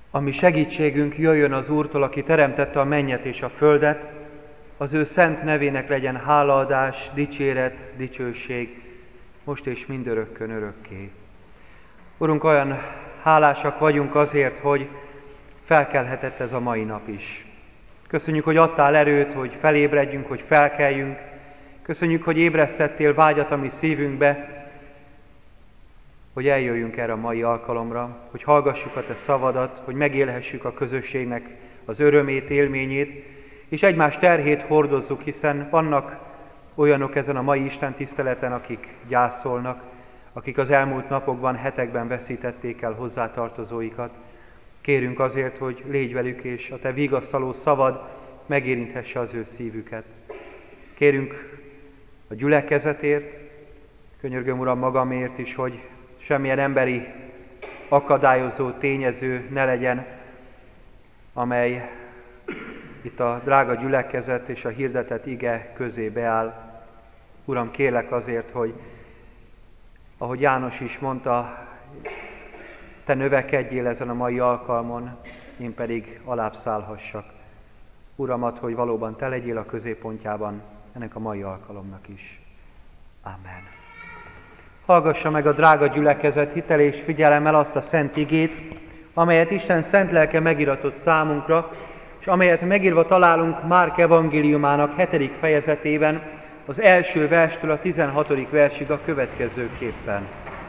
Ami segítségünk jöjjön az Úrtól, aki teremtette a mennyet és a földet, az ő szent nevének legyen hálaadás, dicséret, dicsőség, most és mindörökkön örökké. Urunk, olyan hálásak vagyunk azért, hogy felkelhetett ez a mai nap is. Köszönjük, hogy adtál erőt, hogy felébredjünk, hogy felkeljünk. Köszönjük, hogy ébresztettél vágyat a mi szívünkbe, hogy eljöjjünk erre a mai alkalomra, hogy hallgassuk a te szavadat, hogy megélhessük a közösségnek az örömét, élményét, és egymás terhét hordozzuk, hiszen vannak olyanok ezen a mai Isten tiszteleten, akik gyászolnak, akik az elmúlt napokban, hetekben veszítették el hozzátartozóikat. Kérünk azért, hogy légy velük, és a te vigasztaló szavad megérinthesse az ő szívüket. Kérünk a gyülekezetért, könyörgöm Uram magamért is, hogy semmilyen emberi akadályozó tényező ne legyen, amely itt a drága gyülekezet és a hirdetett ige közé beáll. Uram, kérlek azért, hogy ahogy János is mondta, te növekedjél ezen a mai alkalmon, én pedig alább szállhassak. Uramat, hogy valóban te legyél a középpontjában ennek a mai alkalomnak is. Amen. Hallgassa meg a drága gyülekezet hitel és figyelemmel azt a szent igét, amelyet Isten szent lelke megiratott számunkra, és amelyet megírva találunk Márk evangéliumának 7. fejezetében, az első verstől a 16. versig a következőképpen.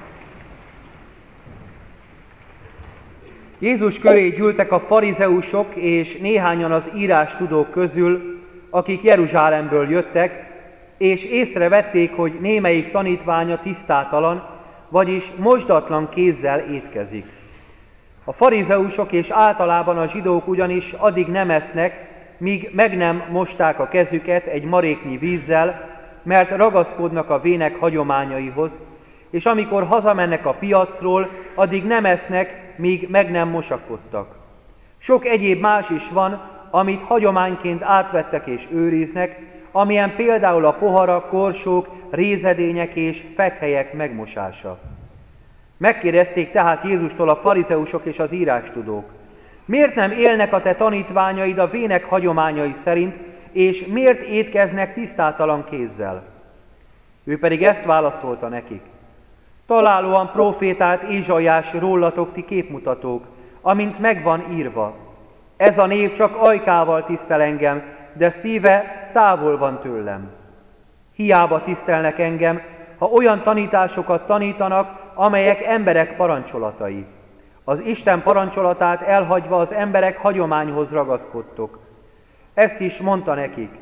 Jézus köré gyűltek a farizeusok és néhányan az írástudók közül, akik Jeruzsálemből jöttek, és észrevették, hogy némelyik tanítványa tisztátalan, vagyis mosdatlan kézzel étkezik. A farizeusok és általában a zsidók ugyanis addig nem esznek, míg meg nem mosták a kezüket egy maréknyi vízzel, mert ragaszkodnak a vének hagyományaihoz, és amikor hazamennek a piacról, addig nem esznek, míg meg nem mosakodtak. Sok egyéb más is van, amit hagyományként átvettek és őriznek, amilyen például a poharak, korsók, rézedények és fekhelyek megmosása. Megkérdezték tehát Jézustól a farizeusok és az írástudók: miért nem élnek a te tanítványaid a vének hagyományai szerint, és miért étkeznek tisztátalan kézzel? Ő pedig ezt válaszolta nekik: találóan profétált Ézsaiás rólatok ti képmutatók, amint megvan írva: ez a nép csak ajkával tisztel engem, de szíve távol van tőlem. Hiába tisztelnek engem, ha olyan tanításokat tanítanak, amelyek emberek parancsolatai. Az Isten parancsolatát elhagyva az emberek hagyományhoz ragaszkodtok. Ezt is mondta nekik: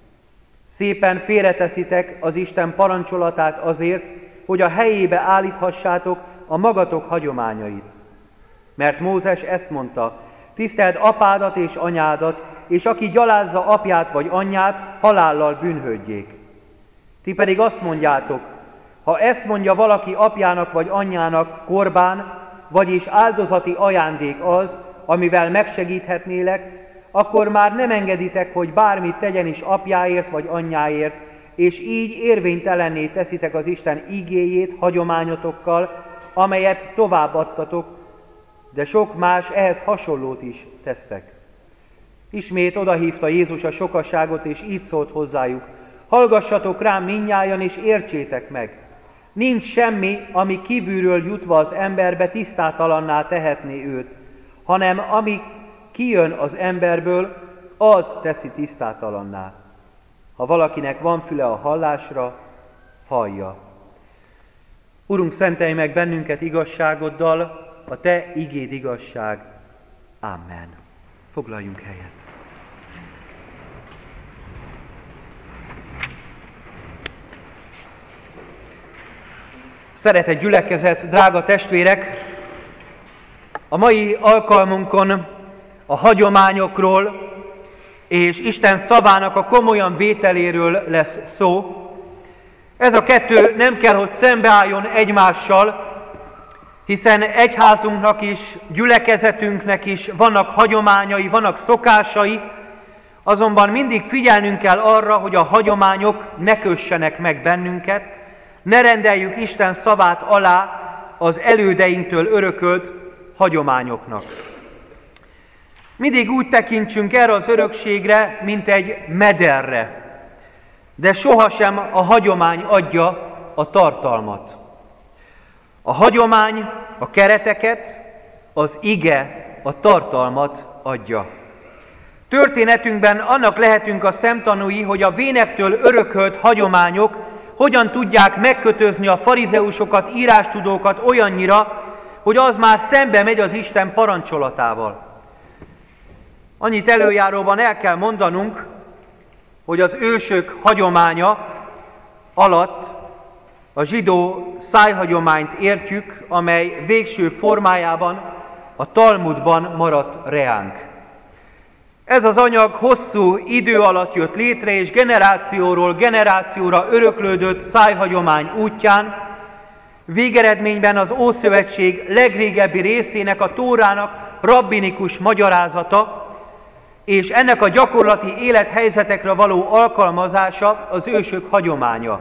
szépen félreteszitek az Isten parancsolatát azért, hogy a helyébe állíthassátok a magatok hagyományait. Mert Mózes ezt mondta: tiszteld apádat és anyádat, és aki gyalázza apját vagy anyját, halállal bűnhődjék. Ti pedig azt mondjátok: ha ezt mondja valaki apjának vagy anyjának, korbán, vagyis áldozati ajándék az, amivel megsegíthetnélek, akkor már nem engeditek, hogy bármit tegyen is apjáért vagy anyjáért, és így érvénytelenné teszitek az Isten igéjét hagyományotokkal, amelyet továbbadtatok, de sok más ehhez hasonlót is tesztek. Ismét odahívta Jézus a sokaságot, és így szólt hozzájuk: hallgassatok rám mindnyájan, és értsétek meg. Nincs semmi, ami kívülről jutva az emberbe tisztátalanná tehetné őt, hanem ami kijön az emberből, az teszi tisztátalanná. Ha valakinek van füle a hallásra, hallja. Urunk, szentelj meg bennünket igazságoddal, a te igéd igazság. Amen. Foglaljunk helyet. Szeretett gyülekezet, drága testvérek! A mai alkalmunkon a hagyományokról és Isten szavának a komolyan vételéről lesz szó. Ez a kettő nem kell, hogy szembeálljon egymással, hiszen egyházunknak is, gyülekezetünknek is vannak hagyományai, vannak szokásai, azonban mindig figyelnünk kell arra, hogy a hagyományok ne kössenek meg bennünket, ne rendeljük Isten szavát alá az elődeinktől örökölt hagyományoknak. Mindig úgy tekintsünk erre az örökségre, mint egy mederre, de sohasem a hagyomány adja a tartalmat. A hagyomány a kereteket, az ige a tartalmat adja. Történetünkben annak lehetünk a szemtanúi, hogy a vénektől örökölt hagyományok hogyan tudják megkötözni a farizeusokat, írástudókat olyannyira, hogy az már szembe megy az Isten parancsolatával. Annyit előjáróban el kell mondanunk, hogy az ősök hagyománya alatt a zsidó szájhagyományt értjük, amely végső formájában a Talmudban maradt reánk. Ez az anyag hosszú idő alatt jött létre, és generációról generációra öröklődött szájhagyomány útján, végeredményben az Ószövetség legrégebbi részének, a Tórának rabbinikus magyarázata, és ennek a gyakorlati élethelyzetekre való alkalmazása az ősök hagyománya.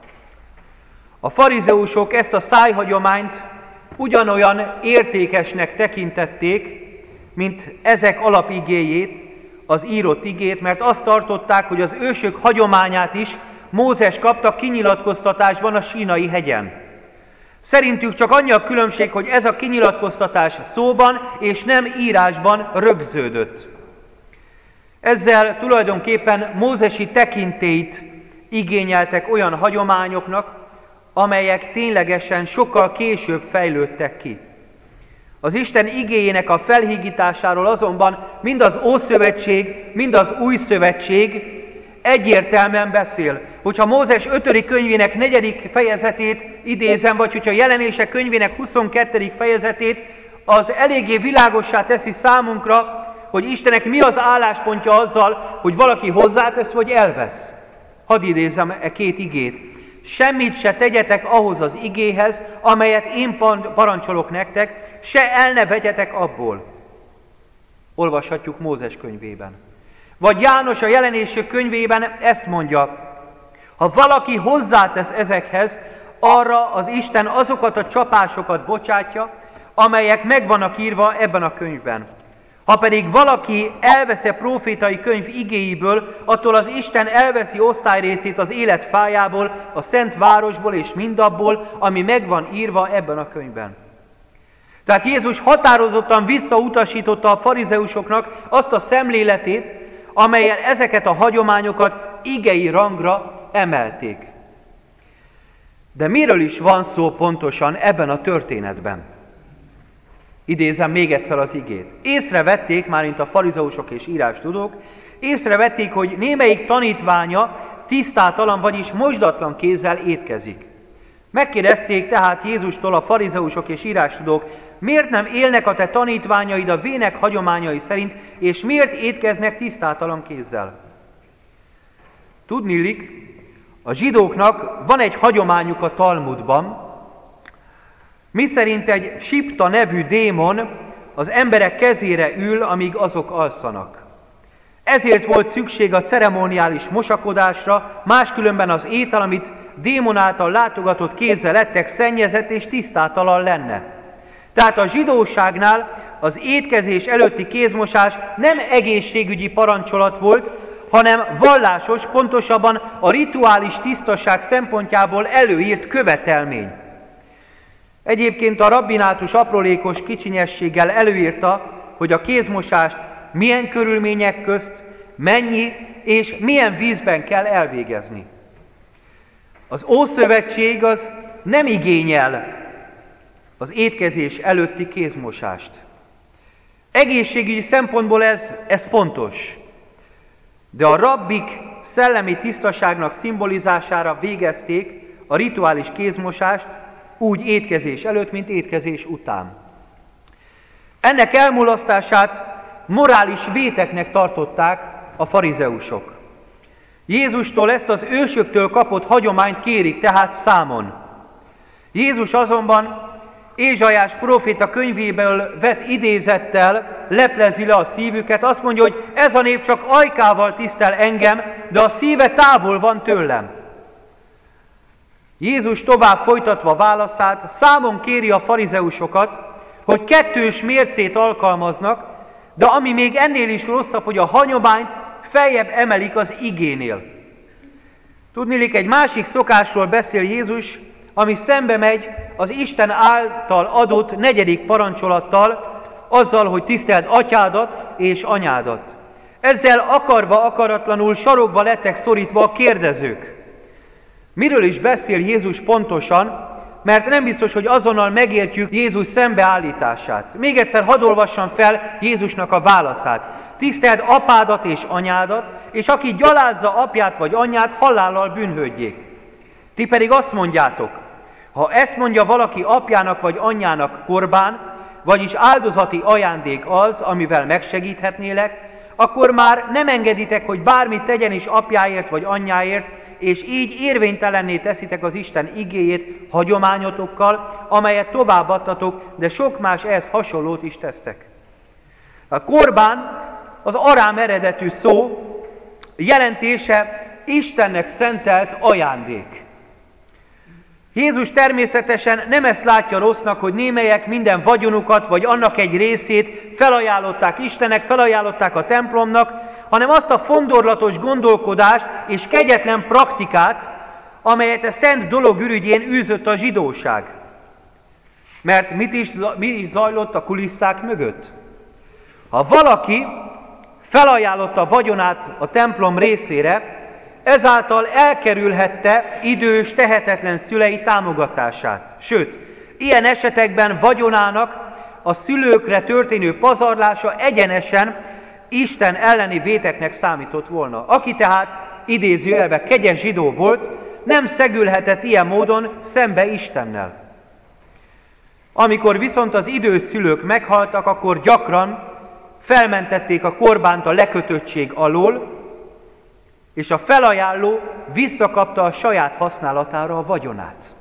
A farizeusok ezt a szájhagyományt ugyanolyan értékesnek tekintették, mint ezek alapigéjét, az írott igét, mert azt tartották, hogy az ősök hagyományát is Mózes kapta kinyilatkoztatásban a Sínai hegyen. Szerintük csak annyi a különbség, hogy ez a kinyilatkoztatás szóban és nem írásban rögződött. Ezzel tulajdonképpen mózesi tekintélyt igényeltek olyan hagyományoknak, amelyek ténylegesen sokkal később fejlődtek ki. Az Isten igéjének a felhígításáról azonban mind az Ószövetség, mind az Új Szövetség egyértelműen beszél. Hogyha Mózes 5. könyvének 4. fejezetét idézem, vagy hogyha Jelenések könyvének 22. fejezetét, az eléggé világossá teszi számunkra, hogy Istennek mi az álláspontja azzal, hogy valaki hozzátesz vagy elvesz. Hadd idézem e két igét. Semmit se tegyetek ahhoz az igéhez, amelyet én parancsolok nektek, se el ne vegyetek abból. Olvashatjuk Mózes könyvében. Vagy János a Jelenések könyvében ezt mondja: ha valaki hozzátesz ezekhez, arra az Isten azokat a csapásokat bocsátja, amelyek meg vannak írva ebben a könyvben. Ha pedig valaki elvesz a prófétai könyv igéiből, attól az Isten elveszi osztályrészét az élet fájából, a szent városból és mindabból, ami meg van írva ebben a könyvben. Tehát Jézus határozottan visszautasította a farizeusoknak azt a szemléletét, amellyel ezeket a hagyományokat igei rangra emelték. De miről is van szó pontosan ebben a történetben? Idézem még egyszer az igét. Észrevették, mármint a farizeusok és írástudók, észrevették, hogy némelyik tanítványa tisztátalan, vagyis mosdatlan kézzel étkezik. Megkérdezték tehát Jézustól a farizeusok és írástudók: miért nem élnek a te tanítványaid a vének hagyományai szerint, és miért étkeznek tisztátalan kézzel? Tudniillik, a zsidóknak van egy hagyományuk a Talmudban, miszerint egy sipta nevű démon az emberek kezére ül, amíg azok alszanak. Ezért volt szükség a ceremoniális mosakodásra, máskülönben az étel, amit démon által látogatott kézzel ettek, szennyezett és tisztátalan lenne. Tehát a zsidóságnál az étkezés előtti kézmosás nem egészségügyi parancsolat volt, hanem vallásos, pontosabban a rituális tisztaság szempontjából előírt követelmény. Egyébként a rabbinátus aprólékos kicsinyességgel előírta, hogy a kézmosást milyen körülmények közt, mennyi és milyen vízben kell elvégezni. Az Ószövetség az nem igényel az étkezés előtti kézmosást. Egészségügyi szempontból ez fontos, de a rabbik szellemi tisztaságnak szimbolizására végezték a rituális kézmosást, úgy étkezés előtt, mint étkezés után. Ennek elmulasztását morális véteknek tartották a farizeusok. Jézustól ezt az ősöktől kapott hagyományt kérik tehát számon. Jézus azonban Ézsaiás próféta könyvéből vett idézettel leplezi le a szívüket, azt mondja, hogy ez a nép csak ajkával tisztel engem, de a szíve távol van tőlem. Jézus tovább folytatva válaszát számon kéri a farizeusokat, hogy kettős mércét alkalmaznak, De ami még ennél is rosszabb, hogy a hagyományt feljebb emelik az igénél. Tudniillik, egy másik szokásról beszél Jézus, ami szembe megy az Isten által adott 4. parancsolattal, azzal, hogy tiszteld atyádat és anyádat. Ezzel akarva, akaratlanul sarokba lettek szorítva a kérdezők. Miről is beszél Jézus pontosan, mert nem biztos, hogy azonnal megértjük Jézus szembeállítását. Még egyszer hadd olvassam fel Jézusnak a válaszát. Tiszteld apádat és anyádat, és aki gyalázza apját vagy anyját, halállal bűnhődjék. Ti pedig azt mondjátok, ha ezt mondja valaki apjának vagy anyjának korbán, vagyis áldozati ajándék az, amivel megsegíthetnélek, akkor már nem engeditek, hogy bármit tegyen is apjáért vagy anyjáért, és így érvénytelenné teszitek az Isten igéjét hagyományotokkal, amelyet továbbadtatok, de sok más ehhez hasonlót is tesztek. A korbán az arám eredetű szó, jelentése Istennek szentelt ajándék. Jézus természetesen nem ezt látja rossznak, hogy némelyek minden vagyonukat, vagy annak egy részét felajánlották Istennek, felajánlották a templomnak, hanem azt a fondorlatos gondolkodást és kegyetlen praktikát, amelyet a szent dolog ürügyén űzött a zsidóság. Mert mi is zajlott a kulisszák mögött? Ha valaki felajánlotta a vagyonát a templom részére, ezáltal elkerülhette idős, tehetetlen szülei támogatását. Sőt, ilyen esetekben vagyonának a szülőkre történő pazarlása egyenesen Isten elleni véteknek számított volna. Aki tehát idézőjelben kegyes zsidó volt, nem szegülhetett ilyen módon szembe Istennel. Amikor viszont az idős szülők meghaltak, akkor gyakran felmentették a korbánt a lekötöttség alól, és a felajánló visszakapta a saját használatára a vagyonát.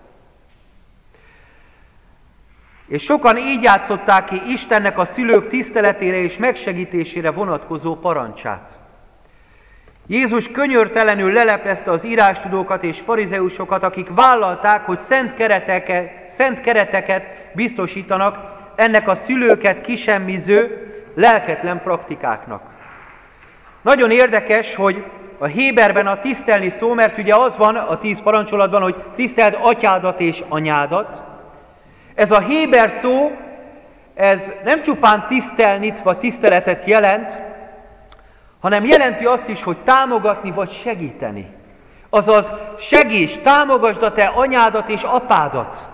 És sokan így játszották ki Istennek a szülők tiszteletére és megsegítésére vonatkozó parancsát. Jézus könyörtelenül leleplezte az írástudókat és farizeusokat, akik vállalták, hogy szent kereteket biztosítanak ennek a szülőket kisemmiző, lelketlen praktikáknak. Nagyon érdekes, hogy a héberben a tisztelni szó, mert ugye az van a 10 parancsolatban, hogy tiszteld atyádat és anyádat. Ez a héber szó, ez nem csupán tisztelnit vagy tiszteletet jelent, hanem jelenti azt is, hogy támogatni vagy segíteni. Azaz segíts, támogasd a te anyádat és apádat.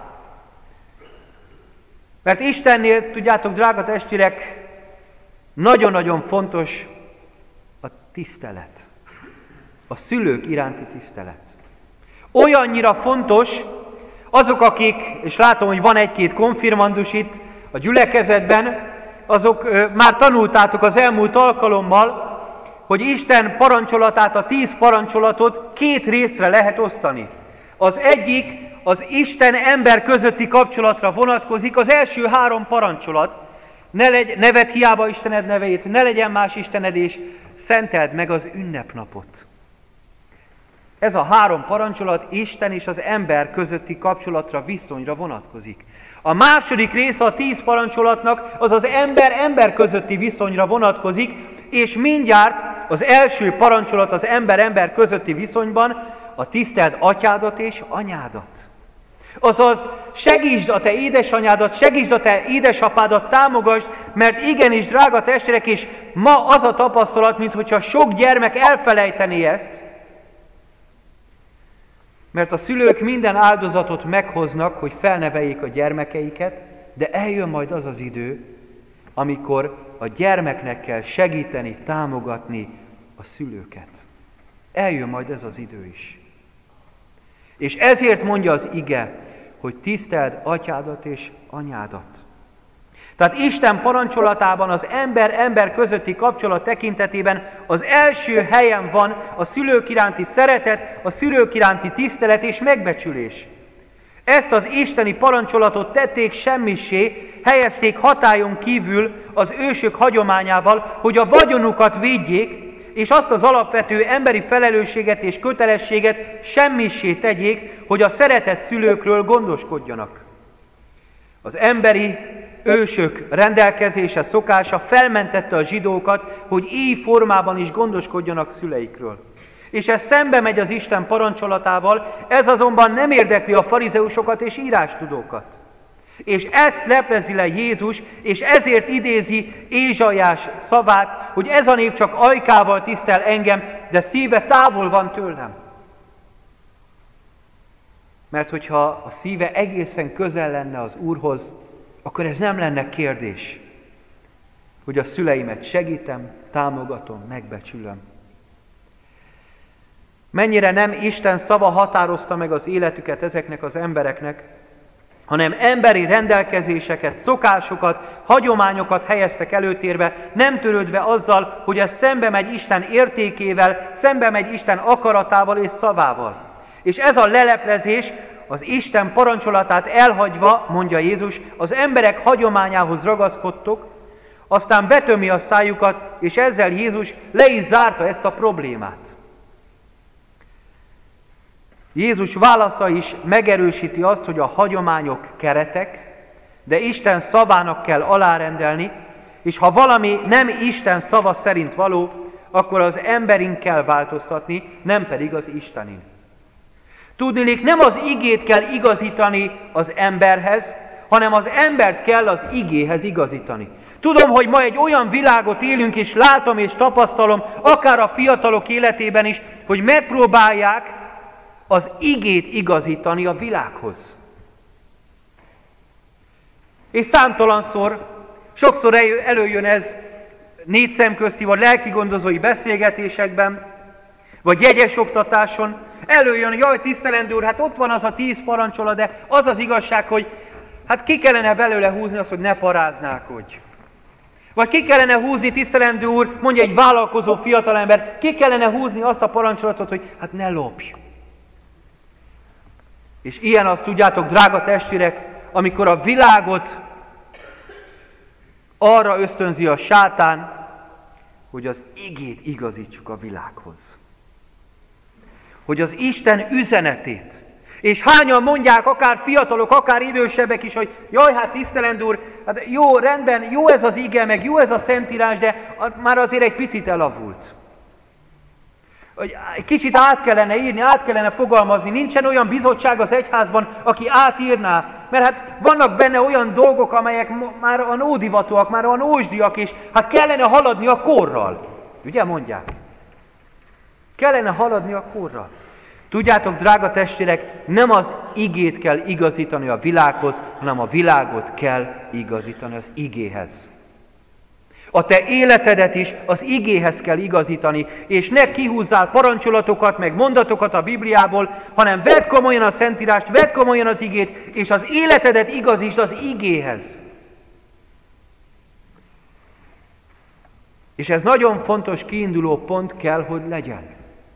Mert Istennél, tudjátok, drága testvérek, nagyon-nagyon fontos a tisztelet. A szülők iránti tisztelet. Olyannyira fontos, azok, akik, és látom, hogy van egy-két konfirmandus itt a gyülekezetben, azok már tanultátok az elmúlt alkalommal, hogy Isten parancsolatát, a 10 parancsolatot 2 részre lehet osztani. Az egyik az Isten-ember közötti kapcsolatra vonatkozik, az első 3 parancsolat, ne vedd hiába Istened nevét, ne legyen más istened, és szenteld meg az ünnepnapot. Ez a 3 parancsolat Isten és az ember közötti kapcsolatra, viszonyra vonatkozik. A második része a 10 parancsolatnak az az ember-ember közötti viszonyra vonatkozik, és mindjárt az első parancsolat az ember-ember közötti viszonyban a tiszteld atyádat és anyádat. Azaz segítsd a te édesanyádat, segítsd a te édesapádat, támogasd, mert igenis, drága testvérek, és ma az a tapasztalat, minthogyha sok gyermek elfelejtené ezt, mert a szülők minden áldozatot meghoznak, hogy felneveljék a gyermekeiket, de eljön majd az az idő, amikor a gyermeknek kell segíteni, támogatni a szülőket. Eljön majd ez az idő is. És ezért mondja az ige, hogy tiszteld atyádat és anyádat. Tehát Isten parancsolatában az ember-ember közötti kapcsolat tekintetében az első helyen van a szülők iránti szeretet, a szülők iránti tisztelet és megbecsülés. Ezt az isteni parancsolatot tették semmissé, helyezték hatályon kívül az ősök hagyományával, hogy a vagyonukat védjék, és azt az alapvető emberi felelősséget és kötelességet semmissé tegyék, hogy a szeretett szülőkről gondoskodjanak. Az emberi ősök rendelkezése, szokása felmentette a zsidókat, hogy így formában is gondoskodjanak szüleikről. És ez szembe megy az Isten parancsolatával, ez azonban nem érdekli a farizeusokat és írástudókat. És ezt leplezi le Jézus, és ezért idézi Ézsaiás szavát, hogy ez a nép csak ajkával tisztel engem, de szíve távol van tőlem. Mert hogyha a szíve egészen közel lenne az Úrhoz, akkor ez nem lenne kérdés, hogy a szüleimet segítem, támogatom, megbecsülöm. Mennyire nem Isten szava határozta meg az életüket ezeknek az embereknek, hanem emberi rendelkezéseket, szokásokat, hagyományokat helyeztek előtérbe, nem törődve azzal, hogy ez szembe megy Isten értékével, szembe megy Isten akaratával és szavával. És ez a leleplezés, az Isten parancsolatát elhagyva, mondja Jézus, az emberek hagyományához ragaszkodtok, aztán betömi a szájukat, és ezzel Jézus le is zárta ezt a problémát. Jézus válasza is megerősíti azt, hogy a hagyományok keretek, de Isten szavának kell alárendelni, és ha valami nem Isten szava szerint való, akkor az emberin kell változtatni, nem pedig az Istenin. Tudniillik, nem az igét kell igazítani az emberhez, hanem az embert kell az igéhez igazítani. Tudom, hogy ma egy olyan világot élünk, és látom és tapasztalom, akár a fiatalok életében is, hogy megpróbálják az igét igazítani a világhoz. És számtalanszor, sokszor előjön ez négy szemközti vagy lelkigondozói beszélgetésekben, vagy jegyes oktatáson, előjön, jaj, tisztelendő Úr, hát ott van az a 10 parancsolat, de az az igazság, hogy hát ki kellene belőle húzni azt, hogy ne paráználkodj. Vagy ki kellene húzni, tisztelendő Úr, mondja egy vállalkozó fiatalember, ki kellene húzni azt a parancsolatot, hogy hát ne lopj. És ilyen azt tudjátok, drága testvérek, amikor a világot arra ösztönzi a sátán, hogy az igét igazítsuk a világhoz. Hogy az Isten üzenetét, és hányan mondják, akár fiatalok, akár idősebbek is, hogy jaj, hát tisztelendő Úr, hát jó, rendben, jó ez az ige, meg jó ez a szentírás, de már azért egy picit elavult. Egy kicsit át kellene írni, át kellene fogalmazni. Nincsen olyan bizottság az egyházban, aki átírná, mert hát vannak benne olyan dolgok, amelyek már a ódivatúak, már a ósdiak, és hát kellene haladni a korral. Ugye mondják? Kellene haladni a korral. Tudjátok, drága testvérek, nem az igét kell igazítani a világhoz, hanem a világot kell igazítani az igéhez. A te életedet is az igéhez kell igazítani, és ne kihúzzál parancsolatokat, meg mondatokat a Bibliából, hanem vedd komolyan a Szentírást, vedd komolyan az igét, és az életedet igazítsd az igéhez. És ez nagyon fontos kiinduló pont kell, hogy legyen.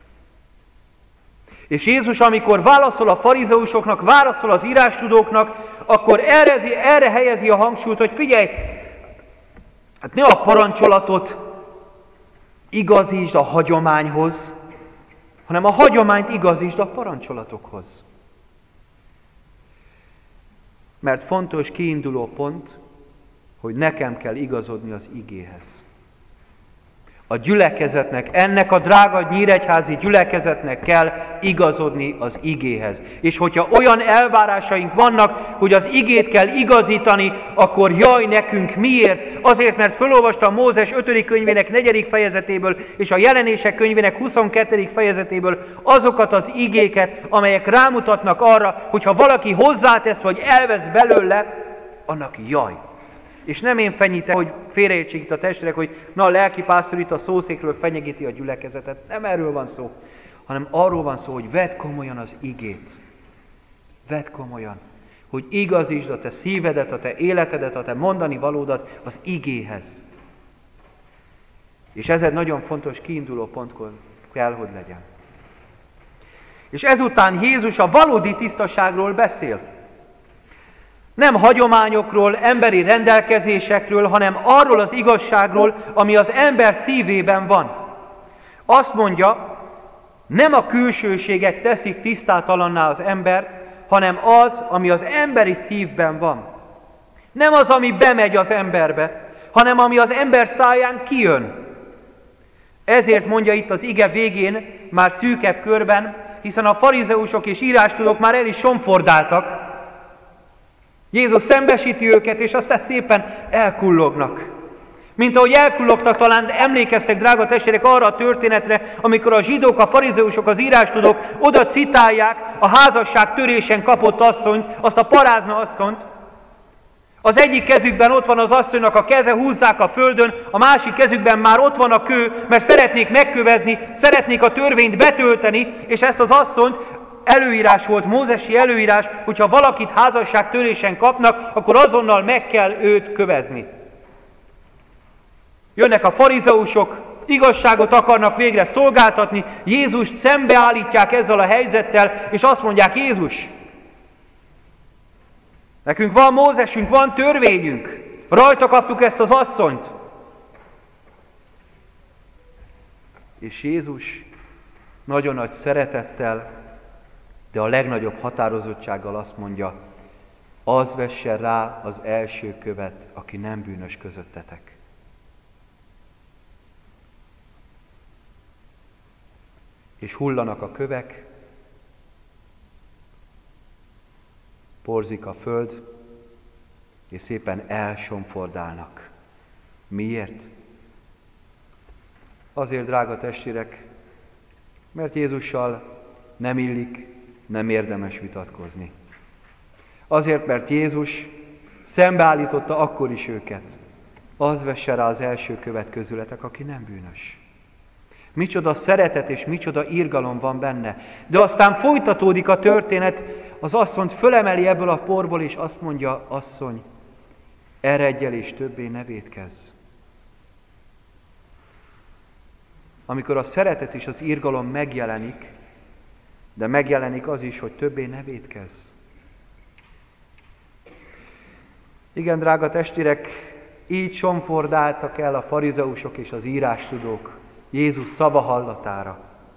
És Jézus, amikor válaszol a farizeusoknak, válaszol az írástudóknak, akkor erre helyezi a hangsúlyt, hogy figyelj, hát ne a parancsolatot igazítsd a hagyományhoz, hanem a hagyományt igazítsd a parancsolatokhoz. Mert fontos kiinduló pont, hogy nekem kell igazodni az igéhez. A gyülekezetnek, ennek a drága nyíregyházi gyülekezetnek kell igazodni az igéhez. És hogyha olyan elvárásaink vannak, hogy az igét kell igazítani, akkor jaj nekünk miért? Azért, mert felolvastam Mózes 5. könyvének 4. fejezetéből és a Jelenések könyvének 22. fejezetéből azokat az igéket, amelyek rámutatnak arra, hogyha valaki hozzátesz vagy elvesz belőle, annak jaj. És nem én fenyítem, hogy félreértsék itt a testvérek, hogy na a lelkipásztor itt a szószékről fenyegíti a gyülekezetet. Nem erről van szó, hanem arról van szó, hogy vedd komolyan az igét. Vedd komolyan, hogy igazítsd a te szívedet, a te életedet, a te mondani valódat az igéhez. És ez egy nagyon fontos kiinduló pont kell, hogy legyen. És ezután Jézus a valódi tisztaságról beszél. Nem hagyományokról, emberi rendelkezésekről, hanem arról az igazságról, ami az ember szívében van. Azt mondja, nem a külsőségek teszik tisztátalanná az embert, hanem az, ami az emberi szívben van. Nem az, ami bemegy az emberbe, hanem ami az ember száján kijön. Ezért mondja itt az ige végén, már szűkebb körben, hiszen a farizeusok és írástudók már el is somfordáltak. Jézus szembesíti őket, és aztán szépen elkullognak. Mint ahogy elkullogtak, talán emlékeztek, drága testvérek, arra a történetre, amikor a zsidók, a farizeusok, az írástudók oda citálják a házasság törésen kapott asszonyt, azt a parázna asszonyt. Az egyik kezükben ott van az asszonynak a keze, húzzák a földön, a másik kezükben már ott van a kő, mert szeretnék megkövezni, szeretnék a törvényt betölteni, és ezt az asszonyt, előírás volt, mózesi előírás, hogyha valakit házasság törésen kapnak, akkor azonnal meg kell őt kövezni. Jönnek a farizeusok, igazságot akarnak végre szolgáltatni, Jézust szembeállítják ezzel a helyzettel, és azt mondják: Jézus, nekünk van Mózesünk, van törvényünk, rajta kaptuk ezt az asszonyt. És Jézus nagyon nagy szeretettel, de a legnagyobb határozottsággal azt mondja: az vesse rá az első követ, aki nem bűnös közöttetek. És hullanak a kövek, porzik a föld, és szépen elsomfordálnak. Miért? Azért, drága testvérek, mert Jézussal nem illik, nem érdemes vitatkozni. Azért, mert Jézus szembeállította akkor is őket. Az vesse rá az első követ közületek, aki nem bűnös. Micsoda szeretet és micsoda irgalom van benne. De aztán folytatódik a történet, az asszonyt fölemeli ebből a porból, és azt mondja: asszony, eredj el és többé ne vétkezz. Amikor a szeretet és az irgalom megjelenik, de megjelenik az is, hogy többé ne vétkezz. Igen, drága testvérek, így somfordáltak el a farizeusok és az írástudók Jézus szava hallatára.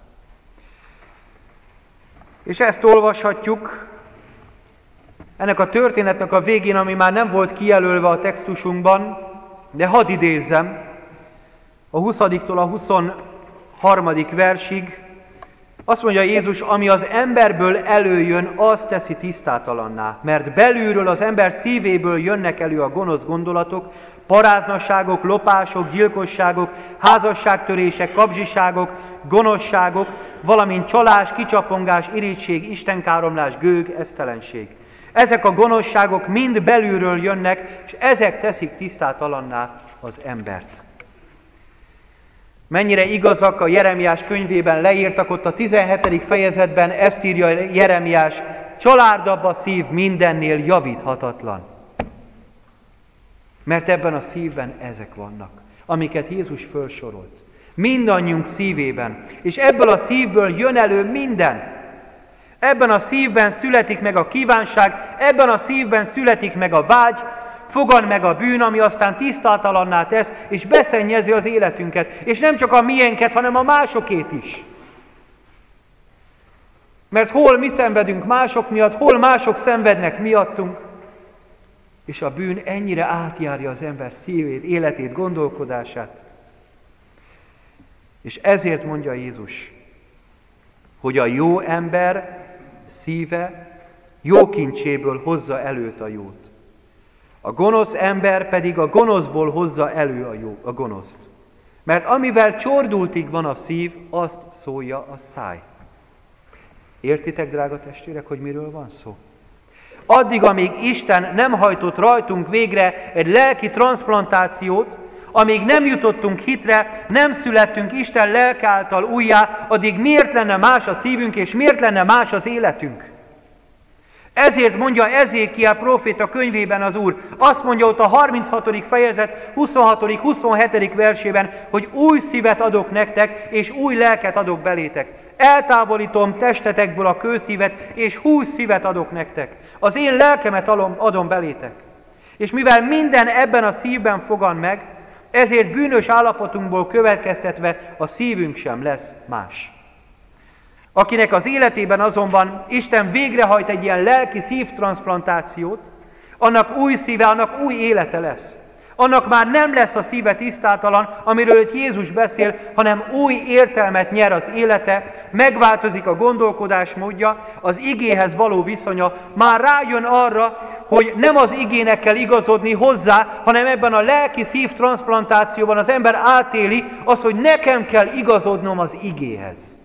És ezt olvashatjuk ennek a történetnek a végén, ami már nem volt kijelölve a textusunkban, de hadd idézzem, a 20-tól a 23. versig. Azt mondja Jézus: ami az emberből előjön, az teszi tisztátalanná, mert belülről, az ember szívéből jönnek elő a gonosz gondolatok, paráznaságok, lopások, gyilkosságok, házasságtörések, kapzsiságok, gonoszságok, valamint csalás, kicsapongás, irigység, istenkáromlás, gőg, esztelenség. Ezek a gonoszságok mind belülről jönnek, és ezek teszik tisztátalanná az embert. Mennyire igazak a Jeremiás könyvében leírtak, ott a 17. fejezetben ezt írja Jeremiás: csalárdabb a szív mindennél javíthatatlan. Mert ebben a szívben ezek vannak, amiket Jézus felsorolt. Mindannyiunk szívében. És ebből a szívből jön elő minden. Ebben a szívben születik meg a kívánság, ebben a szívben születik meg a vágy, fogad meg a bűn, ami aztán tisztátalanná tesz, és beszennyezi az életünket. És nem csak a miénket, hanem a másokét is. Mert hol mi szenvedünk mások miatt, hol mások szenvednek miattunk, és a bűn ennyire átjárja az ember szívét, életét, gondolkodását. És ezért mondja Jézus, hogy a jó ember szíve jó kincséből hozza előtt a jót. A gonosz ember pedig a gonoszból hozza elő a gonoszt. Mert amivel csordultig van a szív, azt szólja a száj. Értitek, drága testvérek, hogy miről van szó? Addig, amíg Isten nem hajtott rajtunk végre egy lelki transzplantációt, amíg nem jutottunk hitre, nem születtünk Isten lelke által újjá, addig miért lenne más a szívünk, és miért lenne más az életünk? Ezért mondja Ezékiel próféta könyvében az Úr, azt mondja ott a 36. fejezet 26.-27. versében, hogy új szívet adok nektek, és új lelket adok belétek. Eltávolítom testetekből a kőszívet, és új szívet adok nektek. Az én lelkemet adom belétek. És mivel minden ebben a szívben fogan meg, ezért bűnös állapotunkból következtetve a szívünk sem lesz más. Akinek az életében azonban Isten végrehajt egy ilyen lelki szívtranszplantációt, Annak új szíve, annak új élete lesz. Annak már nem lesz a szíve tisztátalan, amiről itt Jézus beszél, hanem új értelmet nyer az élete, megváltozik a gondolkodásmódja, az igéhez való viszonya, már rájön arra, hogy nem az igének kell igazodni hozzá, hanem ebben a lelki szívtranszplantációban az ember átéli azt, hogy nekem kell igazodnom az igéhez.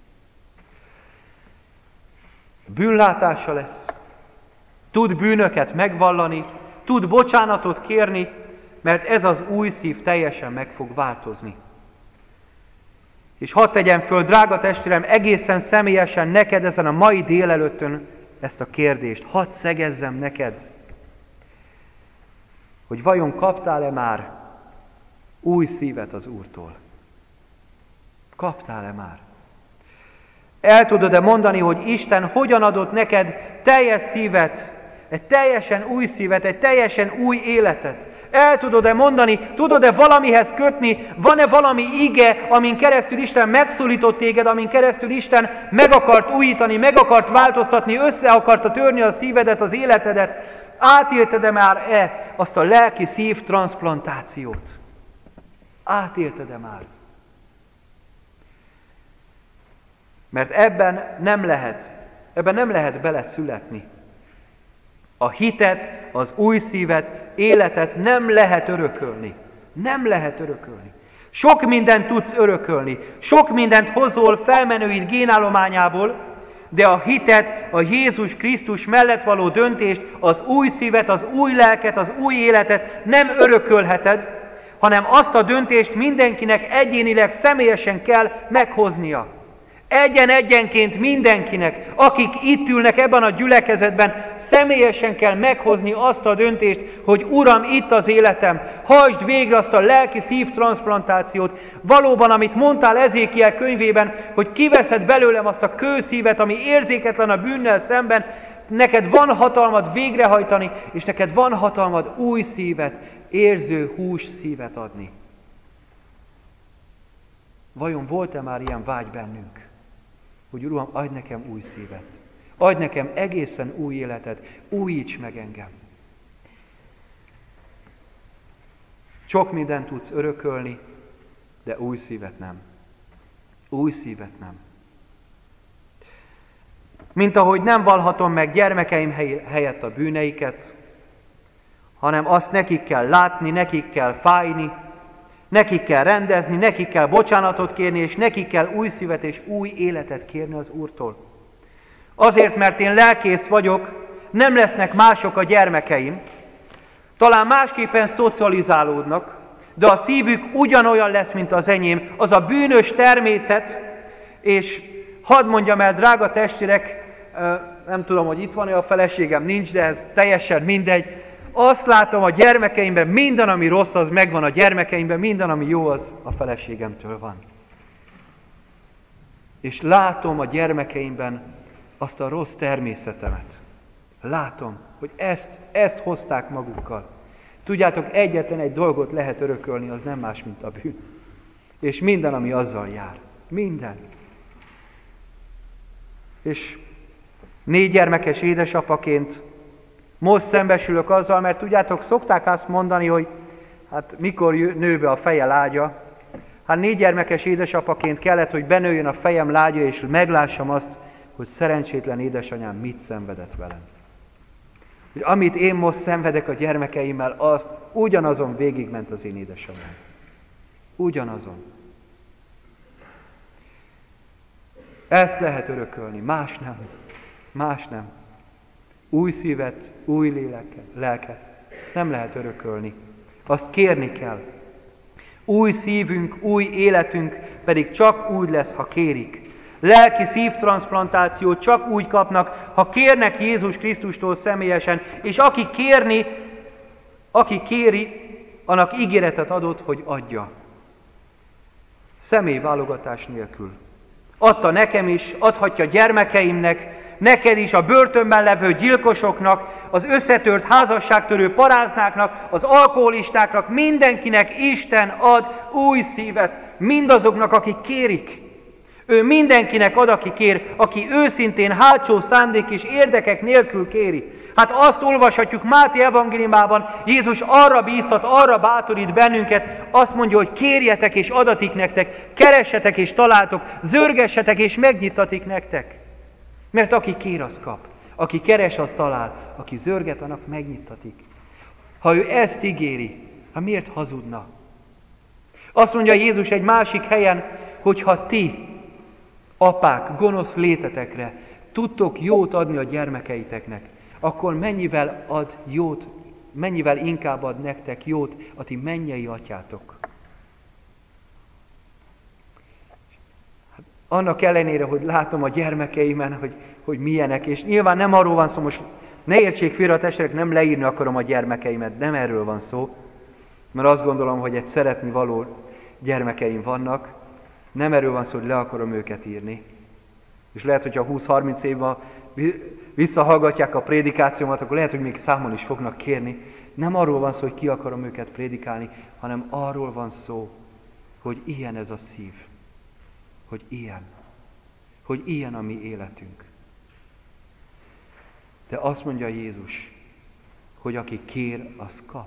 Bűnlátása lesz, tud bűnöket megvallani, tud bocsánatot kérni, mert ez az új szív teljesen meg fog változni. És hadd tegyem föl, drága testvérem, egészen személyesen neked ezen a mai délelőttön ezt a kérdést. Hadd szegezzem neked, hogy vajon kaptál-e már új szívet az Úrtól? Kaptál-e már? El tudod-e mondani, hogy Isten hogyan adott neked teljes szívet, egy teljesen új szívet, egy teljesen új életet? El tudod-e mondani, tudod-e valamihez kötni, van-e valami ige, amin keresztül Isten megszólított téged, amin keresztül Isten meg akart újítani, meg akart változtatni, össze akarta törni a szívedet, az életedet? Átélted-e már azt a lelki szívtranszplantációt? Átélted-e már? Mert ebben nem lehet beleszületni. A hitet, az új szívet, életet nem lehet örökölni. Nem lehet örökölni. Sok mindent tudsz örökölni. Sok mindent hozol felmenőid génállományából, de a hitet, a Jézus Krisztus mellett való döntést, az új szívet, az új lelket, az új életet nem örökölheted, hanem azt a döntést mindenkinek egyénileg, személyesen kell meghoznia. Egyenként mindenkinek, akik itt ülnek ebben a gyülekezetben, személyesen kell meghozni azt a döntést, hogy Uram, itt az életem, hajtsd végre azt a lelki szívtranszplantációt. Valóban, amit mondtál Ezékiel könyvében, hogy kiveszed belőlem azt a kőszívet, ami érzéketlen a bűnnel szemben, neked van hatalmad végrehajtani, és neked van hatalmad új szívet, érző hús szívet adni. Vajon volt-e már ilyen vágy bennünk? Hogy Uram, adj nekem új szívet, adj nekem egészen új életet, újíts meg engem. Sok mindent tudsz örökölni, de új szívet nem. Új szívet nem. Mint ahogy nem vallhatom meg gyermekeim helyett a bűneiket, hanem azt nekik kell látni, nekik kell fájni, nekik kell rendezni, nekik kell bocsánatot kérni, és nekik kell új szívet és új életet kérni az Úrtól. Azért, mert én lelkész vagyok, nem lesznek mások a gyermekeim, talán másképpen szocializálódnak, de a szívük ugyanolyan lesz, mint az enyém, az a bűnös természet, és hadd mondjam el, drága testvérek, nem tudom, hogy itt van-e a feleségem, nincs, de ez teljesen mindegy, azt látom a gyermekeimben, minden, ami rossz, az megvan a gyermekeimben, minden, ami jó, az a feleségemtől van. És látom a gyermekeimben azt a rossz természetemet. Látom, hogy ezt hozták magukkal. Tudjátok, egyetlen egy dolgot lehet örökölni, az nem más, mint a bűn. És minden, ami azzal jár. Minden. És 4 gyermekes édesapaként most szembesülök azzal, mert tudjátok, szokták azt mondani, hogy hát mikor nő be a feje lágya. Hát 4 gyermekes édesapaként kellett, hogy benőjön a fejem lágya, és meglássam azt, hogy szerencsétlen édesanyám mit szenvedett velem. Hogy amit én most szenvedek a gyermekeimmel, azt ugyanazon végigment az én édesanyám. Ugyanazon. Ezt lehet örökölni, más nem. Más nem. Új szívet, új lelket. Ezt nem lehet örökölni. Azt kérni kell. Új szívünk, új életünk pedig csak úgy lesz, ha kérik. Lelki szívtranszplantációt csak úgy kapnak, ha kérnek Jézus Krisztustól személyesen, és aki kéri, annak ígéretet adott, hogy adja. Személyválogatás nélkül. Adta nekem is, adhatja gyermekeimnek, neked is, a börtönben levő gyilkosoknak, az összetört házasságtörő paráznáknak, az alkoholistáknak, mindenkinek Isten ad új szívet, mindazoknak, akik kérik. Ő mindenkinek ad, aki kér, aki őszintén hátsó szándék és érdekek nélkül kéri. Hát azt olvashatjuk Máté evangéliumában, Jézus arra bíztat, arra bátorít bennünket, azt mondja, hogy kérjetek és adatik nektek, keressetek és találtok, zörgessetek és megnyittatik nektek. Mert aki kér, az kap. Aki keres, az talál. Aki zörget, annak megnyittatik. Ha ő ezt ígéri, hát miért hazudna? Azt mondja Jézus egy másik helyen, hogy ha ti, apák, gonosz létetekre tudtok jót adni a gyermekeiteknek, akkor mennyivel inkább ad nektek jót a ti mennyei atyátok. Hát annak ellenére, hogy látom a gyermekeimen, hogy milyenek, és nyilván nem arról van szó, most ne értsék félre a testvérek, nem leírni akarom a gyermekeimet, nem erről van szó, mert azt gondolom, hogy egy szeretni való gyermekeim vannak, nem erről van szó, hogy le akarom őket írni. És lehet, hogyha 20-30 évben visszahallgatják a prédikációmat, akkor lehet, hogy még számon is fognak kérni. Nem arról van szó, hogy ki akarom őket prédikálni, hanem arról van szó, hogy ilyen ez a szív. Hogy ilyen a mi életünk. De azt mondja Jézus, hogy aki kér, az kap.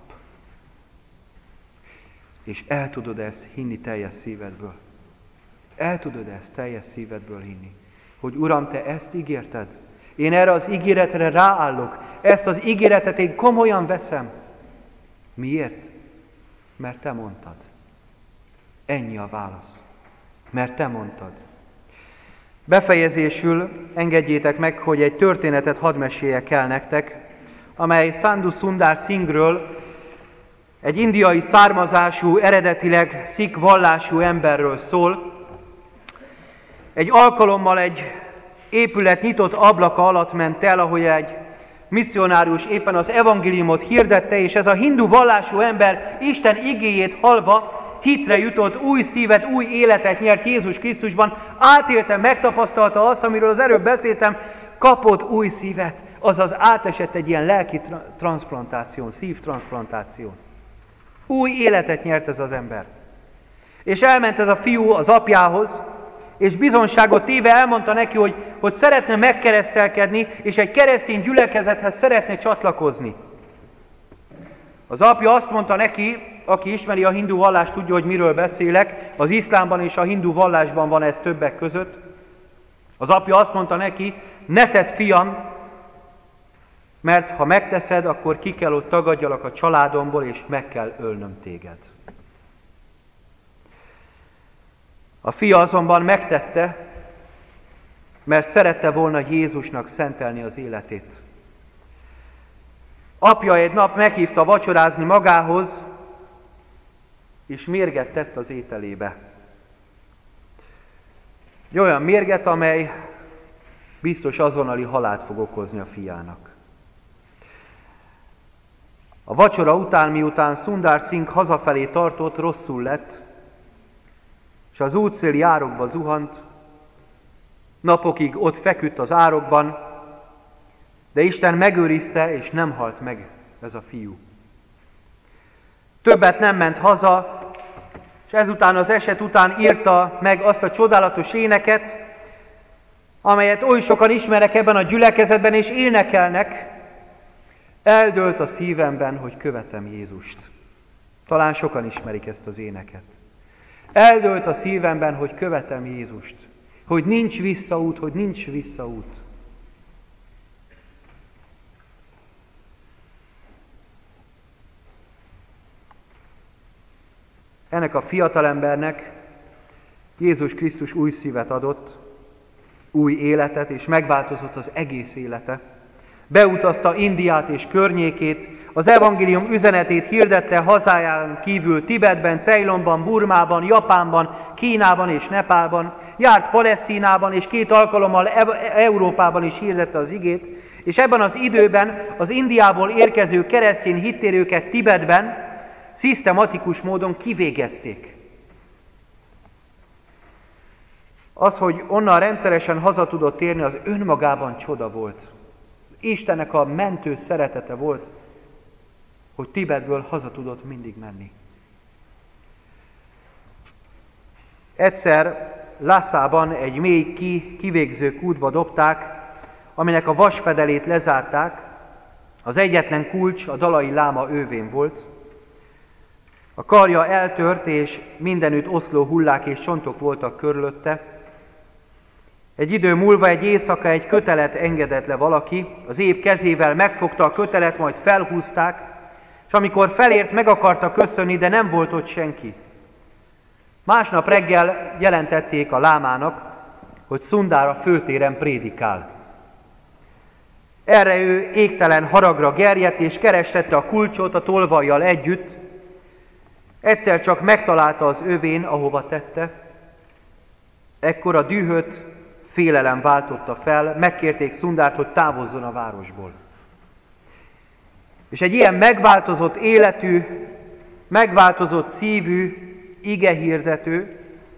És el tudod ezt hinni teljes szívedből. El tudod ezt teljes szívedből hinni. Hogy Uram, Te ezt ígérted. Én erre az ígéretre ráállok. Ezt az ígéretet én komolyan veszem. Miért? Mert Te mondtad. Ennyi a válasz. Mert Te mondtad. Befejezésül engedjétek meg, hogy egy történetet hadd meséljek el nektek, amely Sadhu Sundar Singhről, egy indiai származású, eredetileg szikh vallású emberről szól. Egy alkalommal egy épület nyitott ablaka alatt ment el, ahogy egy misszionárius éppen az evangéliumot hirdette, és ez a hindu vallású ember Isten igéjét hallva hitre jutott, új szívet, új életet nyert Jézus Krisztusban, átélte, megtapasztalta azt, amiről az előbb beszéltem, kapott új szívet, azaz átesett egy ilyen lelki transzplantáción, szívtranszplantáción. Új életet nyert ez az ember. És elment ez a fiú az apjához, és bizonságot téve elmondta neki, hogy szeretne megkeresztelkedni, és egy keresztény gyülekezethez szeretne csatlakozni. Az apja azt mondta neki, aki ismeri a hindu vallást, tudja, hogy miről beszélek, az iszlámban és a hindu vallásban van ez többek között. Az apja azt mondta neki, ne tedd, fiam, mert ha megteszed, akkor ki kell, hogy tagadjalak a családomból, és meg kell ölnöm téged. A fia azonban megtette, mert szerette volna Jézusnak szentelni az életét. Apja egy nap meghívta vacsorázni magához, és mérget tett az ételébe. Egy olyan mérget, amely biztos azonnali halált fog okozni a fiának. A vacsora után, miután Sundar Singh hazafelé tartott, rosszul lett, és az útszéli árokba zuhant, napokig ott feküdt az árokban, de Isten megőrizte, és nem halt meg ez a fiú. Többet nem ment haza, és ezután az eset után írta meg azt a csodálatos éneket, amelyet oly sokan ismernek ebben a gyülekezetben, és énekelnek. Eldőlt a szívemben, hogy követem Jézust. Talán sokan ismerik ezt az éneket. Eldőlt a szívemben, hogy követem Jézust. Hogy nincs visszaút, hogy nincs visszaút. Ennek a fiatalembernek Jézus Krisztus új szívet adott, új életet, és megváltozott az egész élete. Beutazta Indiát és környékét, az evangélium üzenetét hirdette hazáján kívül Tibetben, Ceylonban, Burmában, Japánban, Kínában és Nepálban, járt Palesztinában, és 2 alkalommal Európában is hirdette az igét, és ebben az időben az Indiából érkező keresztény hittérőket Tibetben szisztematikus módon kivégezték. Az, hogy onnan rendszeresen haza tudott térni, az önmagában csoda volt. Istennek a mentő szeretete volt, hogy Tibetből haza tudott mindig menni. Egyszer Lhasában egy mély kivégző kútba dobták, aminek a vasfedelét lezárták, Az egyetlen kulcs a dalai láma ővén volt, a karja eltört, és mindenütt oszló hullák és csontok voltak körülötte. Egy idő múlva egy éjszaka egy kötelet engedett le valaki, az épp kezével megfogta a kötelet, majd felhúzták, és amikor felért, meg akarta köszönni, de nem volt ott senki. Másnap reggel jelentették a lámának, hogy Szundár a főtéren prédikál. Erre ő égtelen haragra gerjedt, és kerestette a kulcsot a tolvajjal együtt. Egyszer csak megtalálta az övén, ahova tette. Ekkor a dühöt félelem váltotta fel, megkérték Szundárt, hogy távozzon a városból. És egy ilyen megváltozott életű, megváltozott szívű igehirdető,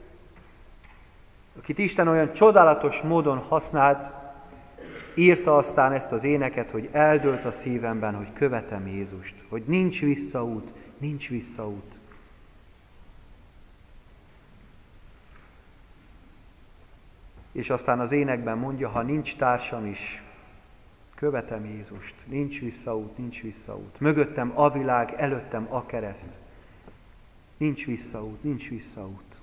akit Isten olyan csodálatos módon használt, írta aztán ezt az éneket, hogy eldőlt a szívemben, hogy követem Jézust, hogy nincs visszaút, nincs visszaút. És aztán az énekben mondja, ha nincs társam is, követem Jézust, nincs visszaút, nincs visszaút. Mögöttem a világ, előttem a kereszt. Nincs visszaút, nincs visszaút.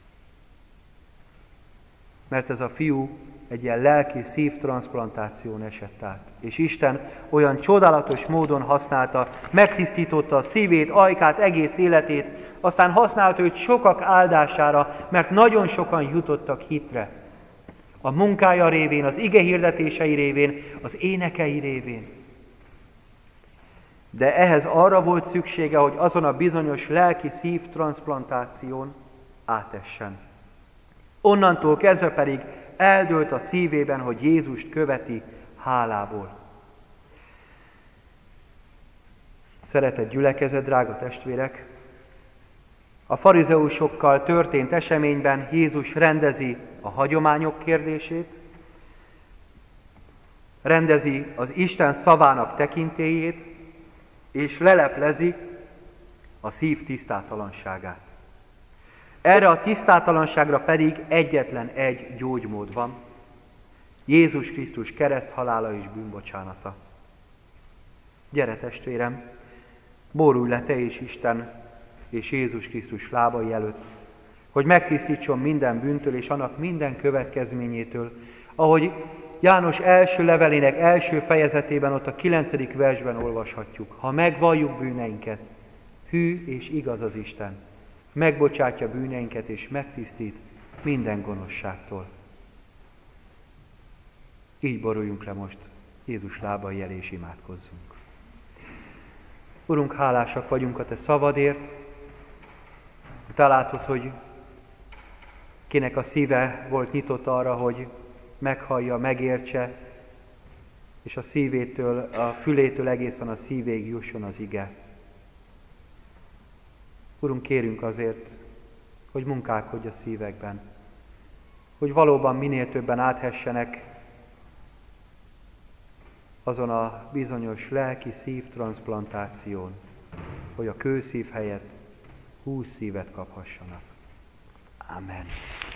Mert ez a fiú egy ilyen lelki szívtranszplantáción esett át. És Isten olyan csodálatos módon használta, megtisztította a szívét, ajkát, egész életét, aztán használta őt sokak áldására, mert nagyon sokan jutottak hitre. A munkája révén, az ige hirdetései révén, az énekei révén. De ehhez arra volt szüksége, hogy azon a bizonyos lelki szívtranszplantáción átessen. Onnantól kezdve pedig eldőlt a szívében, hogy Jézust követi hálából. Szeretett gyülekezet, drága testvérek! A farizeusokkal történt eseményben Jézus rendezi a hagyományok kérdését, rendezi az Isten szavának tekintélyét, és leleplezi a szív tisztátalanságát. Erre a tisztátalanságra pedig egyetlen egy gyógymód van, Jézus Krisztus kereszthalála és bűnbocsánata. Gyere, testvérem, borulj le te és Isten és Jézus Krisztus lábai előtt, hogy megtisztítson minden bűntől és annak minden következményétől, ahogy János első levelének első fejezetében, ott a 9. versben olvashatjuk. Ha megvalljuk bűneinket, hű és igaz az Isten, megbocsátja bűneinket és megtisztít minden gonoszságtól. Így boruljunk le most Jézus lábai elé és imádkozzunk. Urunk, hálásak vagyunk a Te szavadért. Te látod, hogy kinek a szíve volt nyitott arra, hogy meghallja, megértse, és a szívétől, a fülétől egészen a szívéig jusson az ige. Urunk, kérünk azért, hogy munkálkodj a szívekben, hogy valóban minél többen áthessenek azon a bizonyos lelki szívtranszplantáción, hogy a kőszív helyett 20 szívet kaphassanak. Amen.